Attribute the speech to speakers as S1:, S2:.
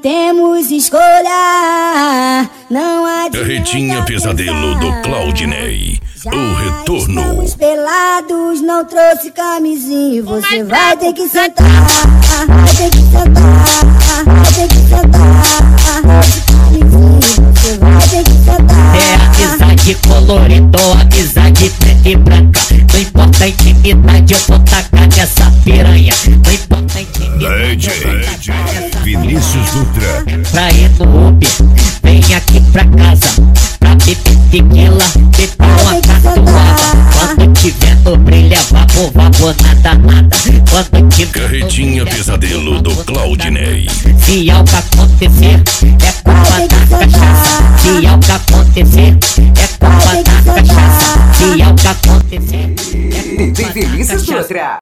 S1: temos escolha, não adianta.
S2: Carretinha Pesadelo do Claudinei, o retorno.
S1: Estamos pelados, não trouxe camisinha. Você vai ter que sentar, vai ter que sentar, vai ter que sentar. Você vai ter que sentar.
S3: É amizade colorida ou amizade preta e branca. Não importa a intimidade, eu vou tacar nessa piranha. Não importa a intimidade, eu vou tacar nessa
S2: Vinícius Dutra.
S3: Pra ir no Uber, vem aqui pra casa. Pra beber tequila, beber uma catuaba. Quando tiver no brilho, vapor, nada. Quando tiver
S2: Carretinha Pesadelo do Claudinei.
S3: se algo acontecer, é culpa da cachaça. Se algo acontecer, é culpa da cachaça. Se algo acontecer, é culpa da
S4: Vinícius
S3: cachaça.
S4: Dutra.